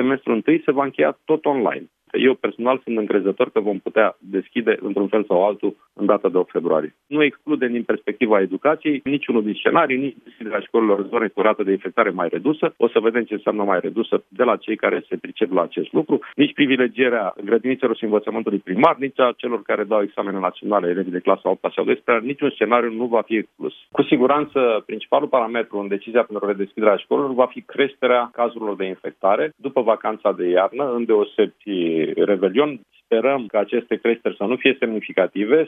semestrul întâi se va încheia tot online. Eu personal sunt încrezător că vom putea deschide într-un fel sau altul în data de 8 februarie. Nu excludem din perspectiva educației niciunul din scenarii, nici deschiderea școlilor în zone cu rată de infectare mai redusă. O să vedem ce înseamnă mai redusă de la cei care se pricep la acest lucru, nici privilegierea grădinițelor și învățământului primar, nici a celor care dau examene naționale, elevii de clasa 8 sau 12, niciun scenariu nu va fi exclus. Cu siguranță, principalul parametru în decizia pentru redeschiderea școlilor va fi creșterea cazurilor de infectare după vacanța de iarnă, îndeosebi Revelion. Sperăm că aceste creșteri să nu fie semnificative,